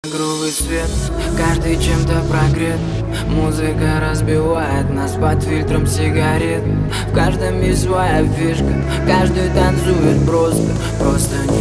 Грубый свет, каждый чем-то прогрет. Музыка разбивает нас под фильтром сигарет. В каждом есть своя фишка, каждый танцует просто не